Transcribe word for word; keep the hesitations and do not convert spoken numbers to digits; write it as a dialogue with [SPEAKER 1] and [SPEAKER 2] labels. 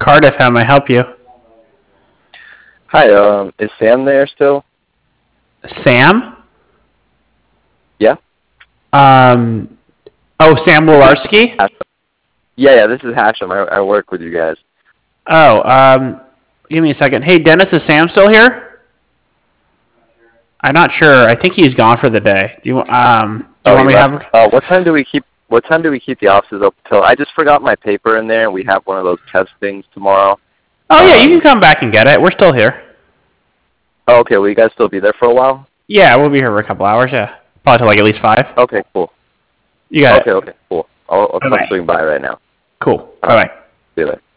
[SPEAKER 1] Cardiff. How may I help you?
[SPEAKER 2] Hi, um, is Sam there still?
[SPEAKER 1] Sam?
[SPEAKER 2] Yeah?
[SPEAKER 1] Um. Oh, Sam Wolarski?
[SPEAKER 2] Hashem. Yeah, yeah, this is Hashem. I, I work with you guys.
[SPEAKER 1] Oh, um, give me a second. Hey, Dennis, is Sam still here? I'm not sure. I think he's gone for the day. Do you um? Do you
[SPEAKER 2] Oh,
[SPEAKER 1] want
[SPEAKER 2] he
[SPEAKER 1] me to
[SPEAKER 2] left.
[SPEAKER 1] have?
[SPEAKER 2] Uh, what time do we keep? What time do we keep the offices open till? I just forgot my paper in there. We have one of those test things tomorrow.
[SPEAKER 1] Oh yeah, you
[SPEAKER 2] Um,
[SPEAKER 1] can come back and get it. We're still here.
[SPEAKER 2] Oh, okay. Will you guys still be there for a while?
[SPEAKER 1] Yeah, we'll be here for a couple hours. Yeah, probably till like at least five.
[SPEAKER 2] Okay, cool.
[SPEAKER 1] You got
[SPEAKER 2] Okay,
[SPEAKER 1] it.
[SPEAKER 2] okay, cool. I'll, I'll come
[SPEAKER 1] Bye-bye.
[SPEAKER 2] swing by right now.
[SPEAKER 1] Cool.
[SPEAKER 2] All
[SPEAKER 1] Bye
[SPEAKER 2] right.
[SPEAKER 1] bye.
[SPEAKER 2] See you later.